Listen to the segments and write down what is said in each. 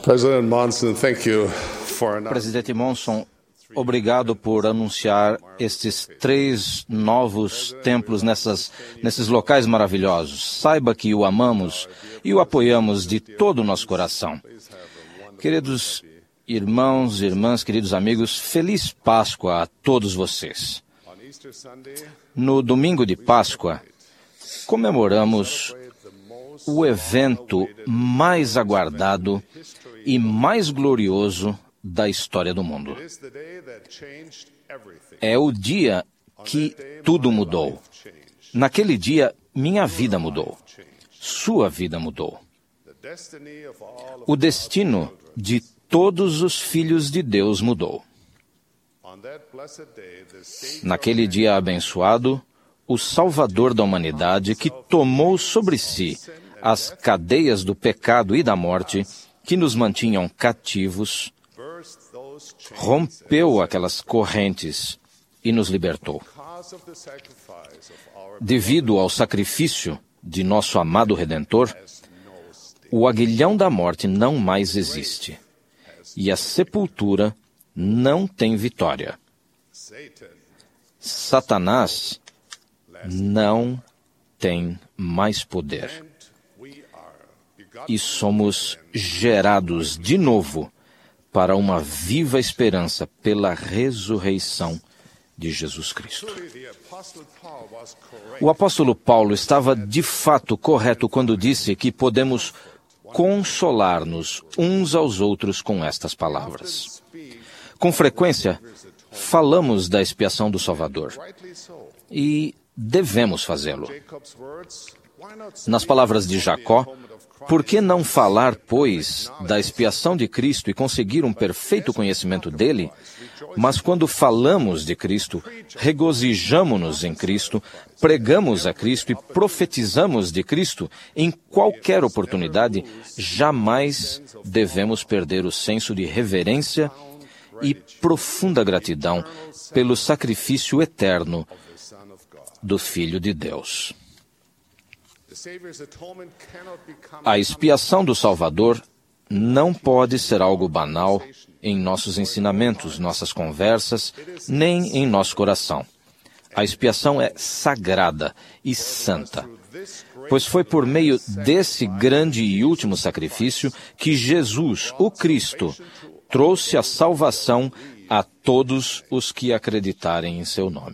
President Monson, thank you for Presidente Monson, obrigado por anunciar estes 3 novos templos nesses locais maravilhosos. Saiba que o amamos e o apoiamos de todo o nosso coração. Queridos irmãos e irmãs, queridos amigos, feliz Páscoa a todos vocês. No domingo de Páscoa, comemoramos o evento mais aguardado e mais glorioso da história do mundo. É o dia que tudo mudou. Naquele dia, minha vida mudou. Sua vida mudou. O destino de todos os filhos de Deus mudou. Naquele dia abençoado, o Salvador da humanidade, que tomou sobre si as cadeias do pecado e da morte, que nos mantinham cativos, rompeu aquelas correntes e nos libertou. Devido ao sacrifício de nosso amado Redentor, o aguilhão da morte não mais existe, e a sepultura não tem vitória. Satanás não tem mais poder. E somos gerados de novo para uma viva esperança pela ressurreição de Jesus Cristo. O apóstolo Paulo estava de fato correto quando disse que podemos consolar-nos uns aos outros com estas palavras. Com frequência, falamos da expiação do Salvador e devemos fazê-lo. Nas palavras de Jacó, por que não falar, pois, da expiação de Cristo e conseguir um perfeito conhecimento dele? Mas quando falamos de Cristo, regozijamo-nos em Cristo, pregamos a Cristo e profetizamos de Cristo, em qualquer oportunidade, jamais devemos perder o senso de reverência e profunda gratidão pelo sacrifício eterno do Filho de Deus. A expiação do Salvador não pode ser algo banal em nossos ensinamentos, nossas conversas, nem em nosso coração. A expiação é sagrada e santa, pois foi por meio desse grande e último sacrifício que Jesus, o Cristo, trouxe a salvação a todos os que acreditarem em seu nome.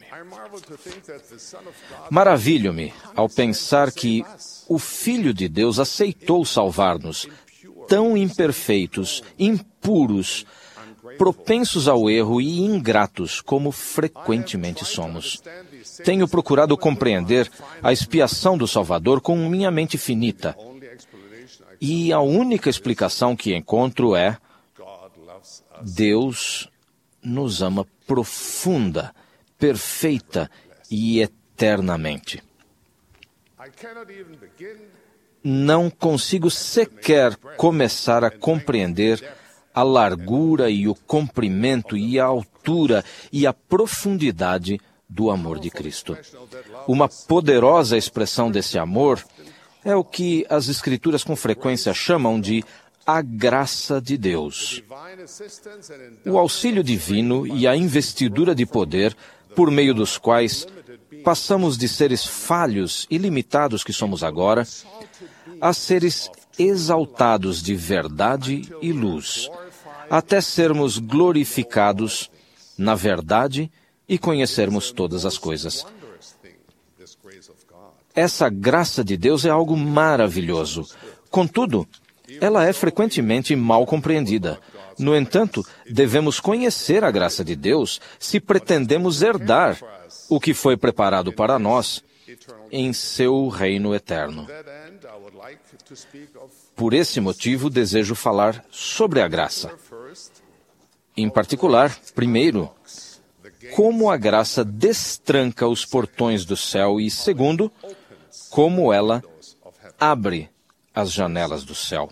Maravilho-me ao pensar que o Filho de Deus aceitou salvar-nos, tão imperfeitos, impuros, propensos ao erro e ingratos como frequentemente somos. Tenho procurado compreender a expiação do Salvador com minha mente finita. E a única explicação que encontro é: Deus nos ama profunda, perfeita e eternamente. Não consigo sequer começar a compreender a largura e o comprimento e a altura e a profundidade do amor de Cristo. Uma poderosa expressão desse amor é o que as Escrituras com frequência chamam de a graça de Deus. O auxílio divino e a investidura de poder por meio dos quais passamos de seres falhos e limitados que somos agora a seres exaltados de verdade e luz, até sermos glorificados na verdade e conhecermos todas as coisas. Essa graça de Deus é algo maravilhoso. Contudo, ela é frequentemente mal compreendida. No entanto, devemos conhecer a graça de Deus se pretendemos herdar o que foi preparado para nós em seu reino eterno. Por esse motivo, desejo falar sobre a graça. Em particular, primeiro, como a graça destranca os portões do céu e, segundo, como ela abre as janelas do céu.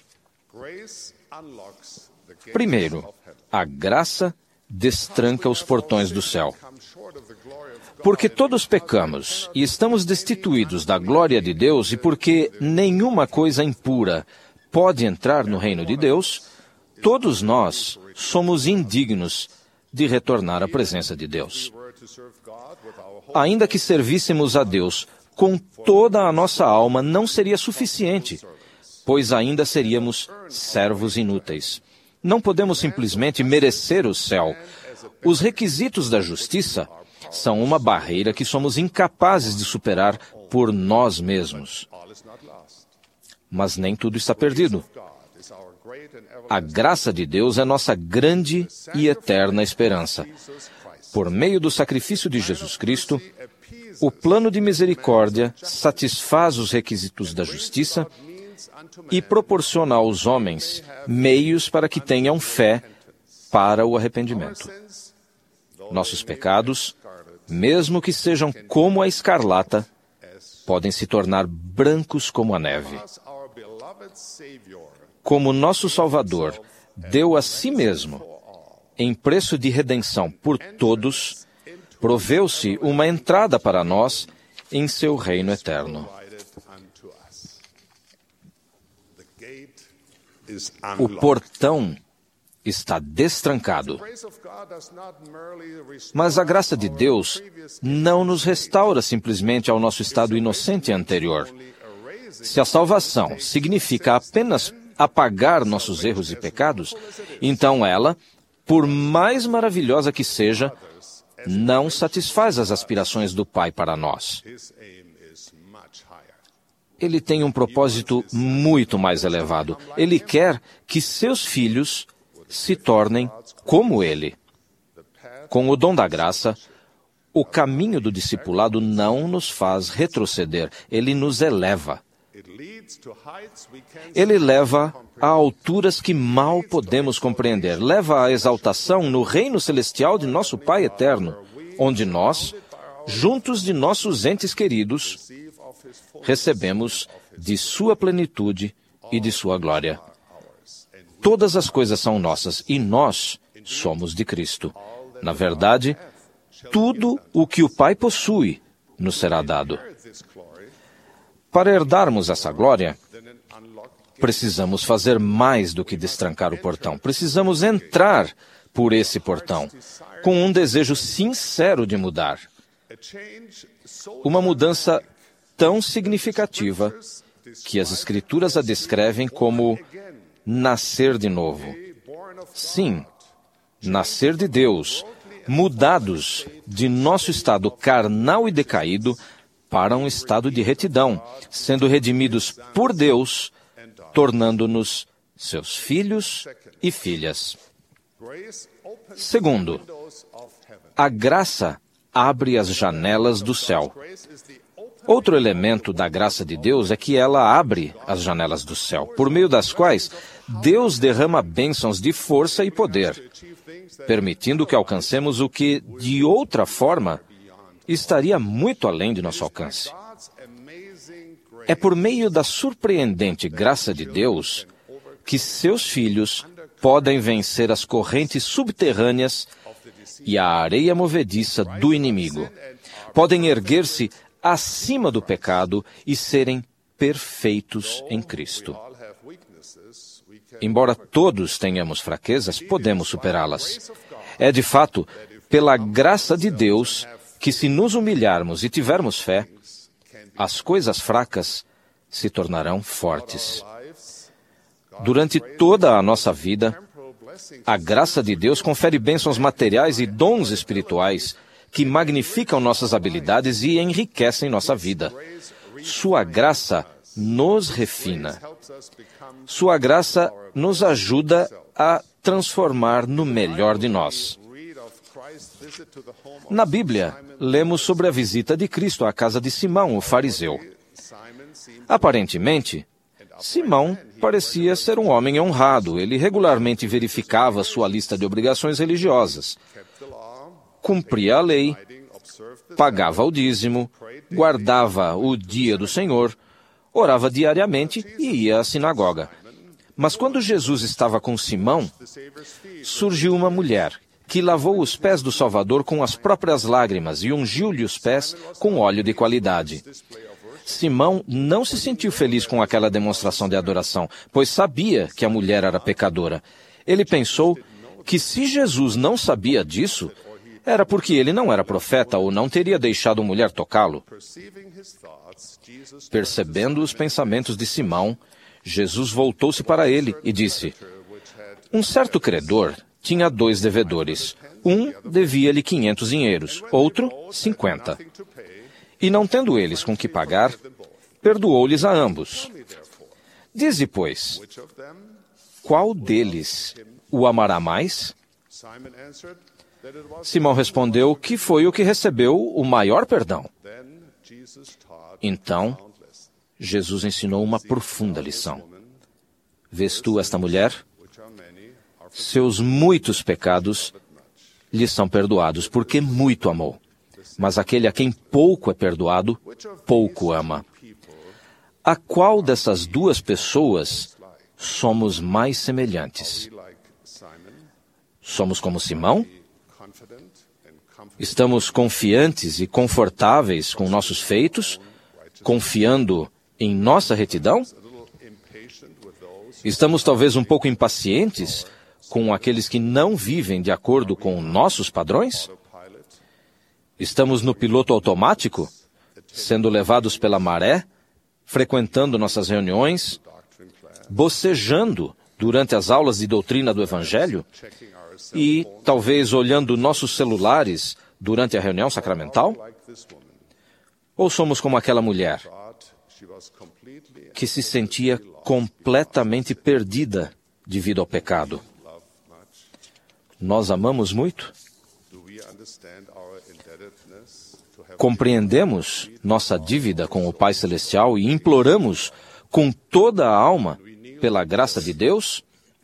Primeiro, a graça destranca os portões do céu. Porque todos pecamos e estamos destituídos da glória de Deus e porque nenhuma coisa impura pode entrar no reino de Deus, todos nós somos indignos de retornar à presença de Deus. Ainda que servíssemos a Deus com toda a nossa alma, não seria suficiente, pois ainda seríamos servos inúteis. Não podemos simplesmente merecer o céu. Os requisitos da justiça são uma barreira que somos incapazes de superar por nós mesmos. Mas nem tudo está perdido. A graça de Deus é nossa grande e eterna esperança. Por meio do sacrifício de Jesus Cristo, o plano de misericórdia satisfaz os requisitos da justiça e proporciona aos homens meios para que tenham fé para o arrependimento. Nossos pecados, mesmo que sejam como a escarlata, podem se tornar brancos como a neve. Como nosso Salvador deu a si mesmo em preço de redenção por todos, proveu-se uma entrada para nós em seu reino eterno. O portão está destrancado. Mas a graça de Deus não nos restaura simplesmente ao nosso estado inocente anterior. Se a salvação significa apenas apagar nossos erros e pecados, então ela, por mais maravilhosa que seja, não satisfaz as aspirações do Pai para nós. Ele tem um propósito muito mais elevado. Ele quer que seus filhos se tornem como Ele. Com o dom da graça, o caminho do discipulado não nos faz retroceder, ele nos eleva. Ele leva a alturas que mal podemos compreender. Leva à exaltação no reino celestial de nosso Pai eterno, onde nós, juntos de nossos entes queridos, recebemos de sua plenitude e de sua glória. Todas as coisas são nossas e nós somos de Cristo. Na verdade, tudo o que o Pai possui nos será dado. Para herdarmos essa glória, precisamos fazer mais do que destrancar o portão. Precisamos entrar por esse portão, com um desejo sincero de mudar. Uma mudança tão significativa que as Escrituras a descrevem como nascer de novo. Sim, nascer de Deus, mudados de nosso estado carnal e decaído para um estado de retidão, sendo redimidos por Deus, tornando-nos seus filhos e filhas. Segundo, a graça abre as janelas do céu. Outro elemento da graça de Deus é que ela abre as janelas do céu, por meio das quais Deus derrama bênçãos de força e poder, permitindo que alcancemos o que, de outra forma, estaria muito além de nosso alcance. É por meio da surpreendente graça de Deus que seus filhos podem vencer as correntes subterrâneas e a areia movediça do inimigo. Podem erguer-se acima do pecado e serem perfeitos em Cristo. Embora todos tenhamos fraquezas, podemos superá-las. É de fato pela graça de Deus que, se nos humilharmos e tivermos fé, as coisas fracas se tornarão fortes. Durante toda a nossa vida, a graça de Deus confere bênçãos materiais e dons espirituais que magnificam nossas habilidades e enriquecem nossa vida. Sua graça nos refina. Sua graça nos ajuda a transformar no melhor de nós. Na Bíblia, lemos sobre a visita de Cristo à casa de Simão, o fariseu. Aparentemente, Simão parecia ser um homem honrado. Ele regularmente verificava sua lista de obrigações religiosas, cumpria a lei, pagava o dízimo, guardava o dia do Senhor, orava diariamente e ia à sinagoga. Mas quando Jesus estava com Simão, surgiu uma mulher que lavou os pés do Salvador com as próprias lágrimas e ungiu-lhe os pés com óleo de qualidade. Simão não se sentiu feliz com aquela demonstração de adoração, pois sabia que a mulher era pecadora. Ele pensou que se Jesus não sabia disso, era porque ele não era profeta ou não teria deixado a mulher tocá-lo. Percebendo os pensamentos de Simão, Jesus voltou-se para ele e disse: um certo credor tinha 2 devedores. Um devia-lhe 500 dinheiros, outro 50. E não tendo eles com que pagar, perdoou-lhes a ambos. Dize, pois, qual deles o amará mais? Simão respondeu que foi o que recebeu o maior perdão. Então, Jesus ensinou uma profunda lição. Vês tu esta mulher? Seus muitos pecados lhe são perdoados, porque muito amou. Mas aquele a quem pouco é perdoado, pouco ama. A qual dessas 2 pessoas somos mais semelhantes? Somos como Simão? Estamos confiantes e confortáveis com nossos feitos, confiando em nossa retidão? Estamos talvez um pouco impacientes com aqueles que não vivem de acordo com nossos padrões? Estamos no piloto automático, sendo levados pela maré, frequentando nossas reuniões, bocejando durante as aulas de doutrina do Evangelho e talvez olhando nossos celulares durante a reunião sacramental? Ou somos como aquela mulher que se sentia completamente perdida devido ao pecado? Nós amamos muito? Compreendemos nossa dívida com o Pai Celestial e imploramos com toda a alma pela graça de Deus?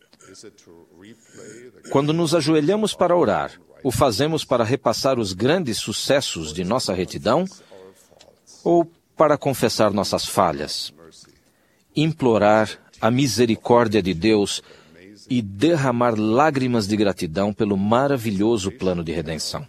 Quando nos ajoelhamos para orar, o fazemos para repassar os grandes sucessos de nossa retidão ou para confessar nossas falhas, implorar a misericórdia de Deus e derramar lágrimas de gratidão pelo maravilhoso plano de redenção?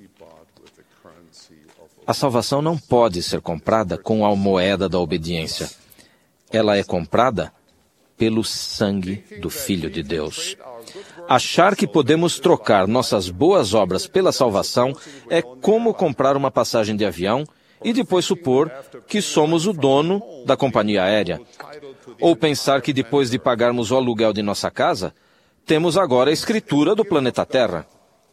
A salvação não pode ser comprada com a moeda da obediência. Ela é comprada pelo sangue do Filho de Deus. Achar que podemos trocar nossas boas obras pela salvação é como comprar uma passagem de avião e depois supor que somos o dono da companhia aérea. Ou pensar que depois de pagarmos o aluguel de nossa casa, temos agora a escritura do planeta Terra.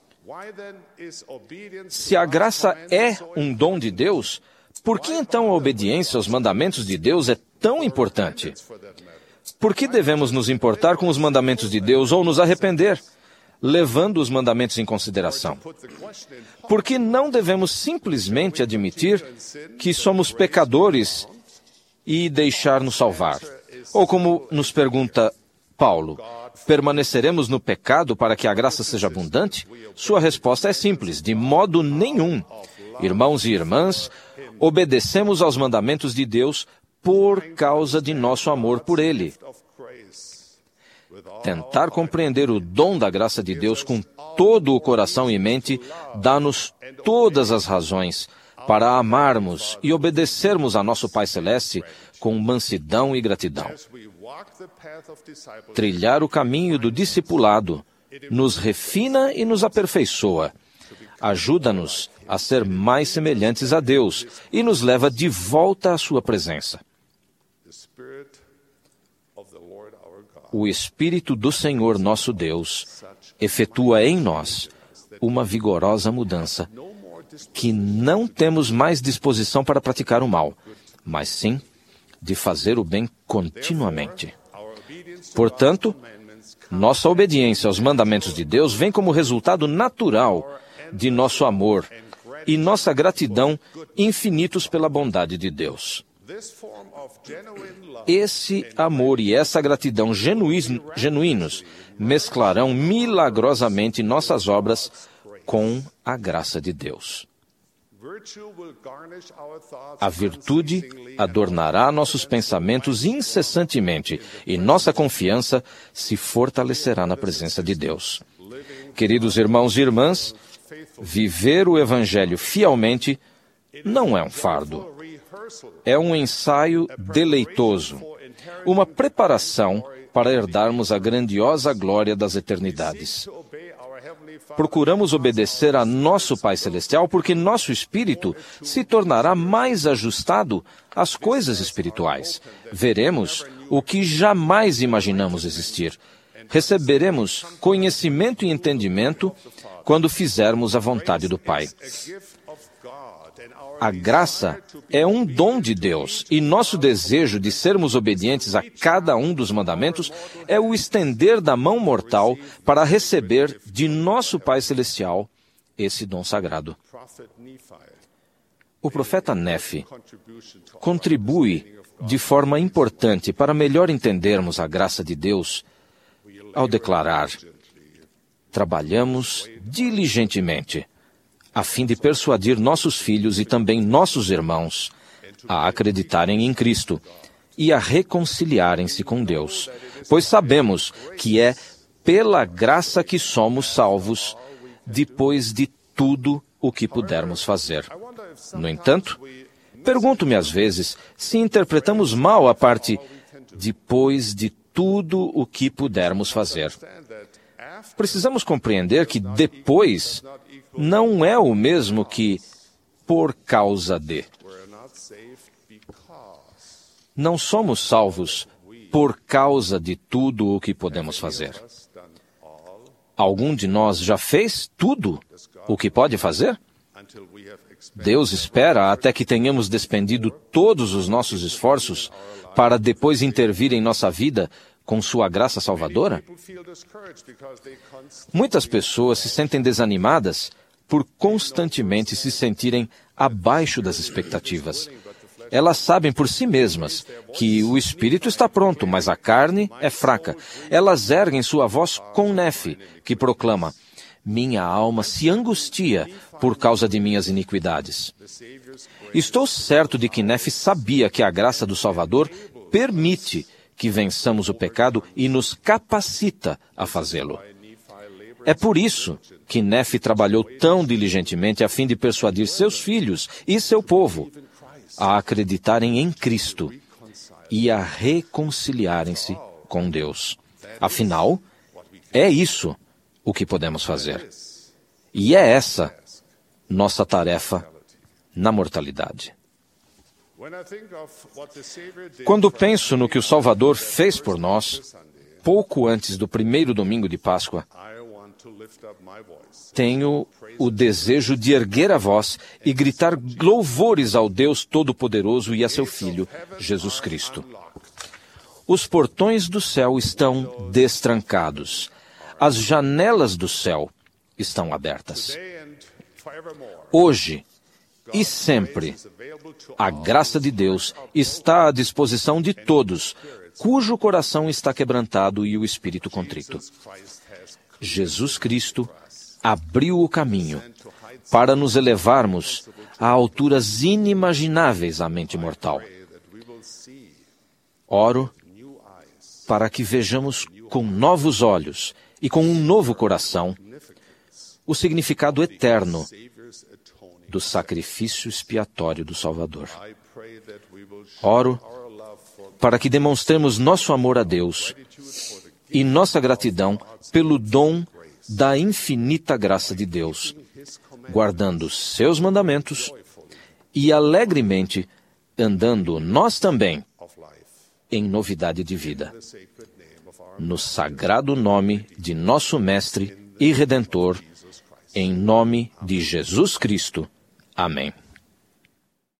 Se a graça é um dom de Deus, por que então a obediência aos mandamentos de Deus é tão importante? Por que devemos nos importar com os mandamentos de Deus ou nos arrepender, levando os mandamentos em consideração? Por que não devemos simplesmente admitir que somos pecadores e deixar-nos salvar? Ou como nos pergunta Paulo, permaneceremos no pecado para que a graça seja abundante? Sua resposta é simples: de modo nenhum. Irmãos e irmãs, obedecemos aos mandamentos de Deus por causa de nosso amor por Ele. Tentar compreender o dom da graça de Deus com todo o coração e mente dá-nos todas as razões para amarmos e obedecermos a nosso Pai Celeste com mansidão e gratidão. Trilhar o caminho do discipulado nos refina e nos aperfeiçoa. Ajuda-nos a ser mais semelhantes a Deus e nos leva de volta à sua presença. O Espírito do Senhor nosso Deus efetua em nós uma vigorosa mudança, que não temos mais disposição para praticar o mal, mas sim de fazer o bem continuamente. Portanto, nossa obediência aos mandamentos de Deus vem como resultado natural de nosso amor e nossa gratidão infinitos pela bondade de Deus. Esse amor e essa gratidão genuínos mesclarão milagrosamente nossas obras com a graça de Deus. A virtude adornará nossos pensamentos incessantemente e nossa confiança se fortalecerá na presença de Deus. Queridos irmãos e irmãs, viver o Evangelho fielmente não é um fardo. É um ensaio deleitoso, uma preparação para herdarmos a grandiosa glória das eternidades. Procuramos obedecer a nosso Pai Celestial porque nosso espírito se tornará mais ajustado às coisas espirituais. Veremos o que jamais imaginamos existir. Receberemos conhecimento e entendimento quando fizermos a vontade do Pai. A graça é um dom de Deus e nosso desejo de sermos obedientes a cada um dos mandamentos é o estender da mão mortal para receber de nosso Pai Celestial esse dom sagrado. O profeta Nefe contribui de forma importante para melhor entendermos a graça de Deus ao declarar: trabalhamos diligentemente a fim de persuadir nossos filhos e também nossos irmãos a acreditarem em Cristo e a reconciliarem-se com Deus, pois sabemos que é pela graça que somos salvos, depois de tudo o que pudermos fazer. No entanto, pergunto-me às vezes se interpretamos mal a parte depois de tudo o que pudermos fazer. Precisamos compreender que depois não é o mesmo que por causa de. Não somos salvos por causa de tudo o que podemos fazer. Algum de nós já fez tudo o que pode fazer? Deus espera até que tenhamos despendido todos os nossos esforços para depois intervir em nossa vida com sua graça salvadora? Muitas pessoas se sentem desanimadas por constantemente se sentirem abaixo das expectativas. Elas sabem por si mesmas que o espírito está pronto, mas a carne é fraca. Elas erguem sua voz com Nefe, que proclama: minha alma se angustia por causa de minhas iniquidades. Estou certo de que Nefe sabia que a graça do Salvador permite que vençamos o pecado e nos capacita a fazê-lo. É por isso que Nefe trabalhou tão diligentemente a fim de persuadir seus filhos e seu povo a acreditarem em Cristo e a reconciliarem-se com Deus. Afinal, é isso o que podemos fazer. E é essa nossa tarefa na mortalidade. Quando penso no que o Salvador fez por nós, pouco antes do primeiro domingo de Páscoa, tenho o desejo de erguer a voz e gritar louvores ao Deus Todo-Poderoso e a seu Filho, Jesus Cristo. Os portões do céu estão destrancados. As janelas do céu estão abertas. Hoje e sempre, a graça de Deus está à disposição de todos, cujo coração está quebrantado e o espírito contrito. Jesus Cristo abriu o caminho para nos elevarmos a alturas inimagináveis à mente mortal. Oro para que vejamos com novos olhos e com um novo coração o significado eterno do sacrifício expiatório do Salvador. Oro para que demonstremos nosso amor a Deus e nossa gratidão pelo dom da infinita graça de Deus, guardando seus mandamentos e alegremente andando nós também em novidade de vida. No sagrado nome de nosso Mestre e Redentor, em nome de Jesus Cristo. Amém.